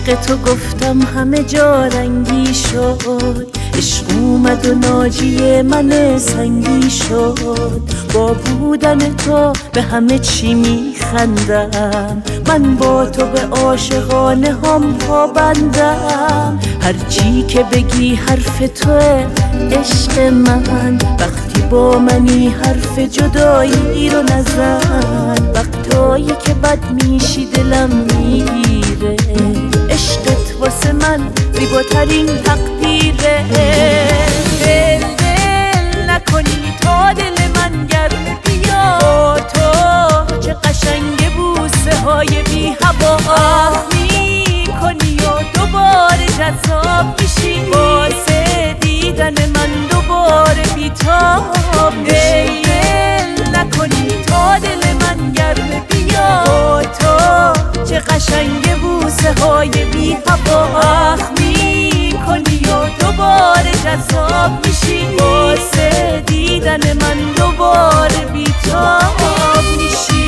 عشق تو گفتم همه جا رنگی شد، عشق اومد و ناجی من سنگی شد. با بودن تو به همه چی میخندم، من با تو به عاشقانه هم پابندم. هر چی که بگی حرف توه عشق من، وقتی با منی حرف جدایی رو نزن. وقتایی که بد میشی دلم میگیره، عشقت واسه من زیباترین تقدیره. دل دل نکنی تا دل من گرم بیا، با تو چه قشنگ بوسه های بی هوا میکنی و دوباره جذاب میشی، واسه دیدن من دوباره بیتاب میشی. دل نکنی تا دل من گرم بیا، با تو چه قشنگ بوسه های بی هوا میکنی و دوباره جذاب میشی، واسه دیدن من دوباره بیتاب میشی.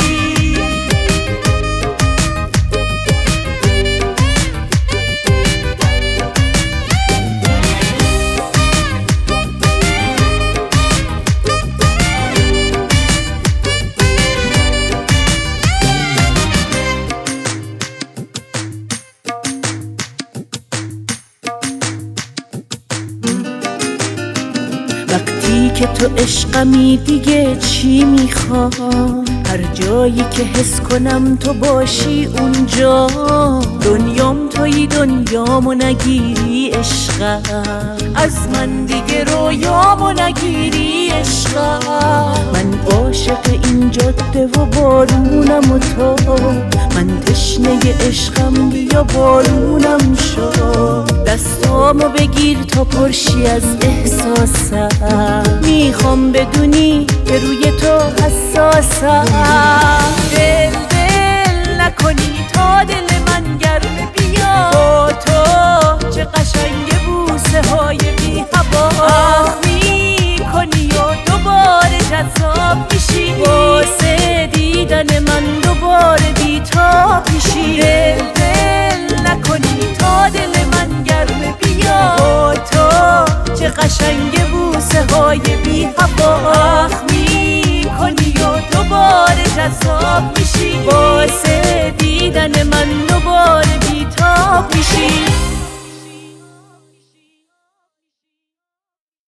وقتی که تو عشقمی دیگه چی میخوام، هر جایی که حس کنم تو باشی اونجا. دنیام تویی دنیامو نگیری عشقم، از من دیگه رویامو نگیری عشقم. من عاشق این جاده و بارونم و تو، من تشنه عشقم بیا بارونم شو. دستامو بگیر تا پرشی از احساسم، میخوام بدونی که روی تو حساسم. دل دل نکنی تا دل من گرم بیا، با تو چه قشنگ بوسه های بی هوا میکنی و دوباره جذاب میشی، واسه دیدن من دوباره بیتاب میشی. دل دل نکنی تا دل من گرم بیا، با تو چه قشنگ بوسه های بی هوا میکنی و دوباره جذاب میشی.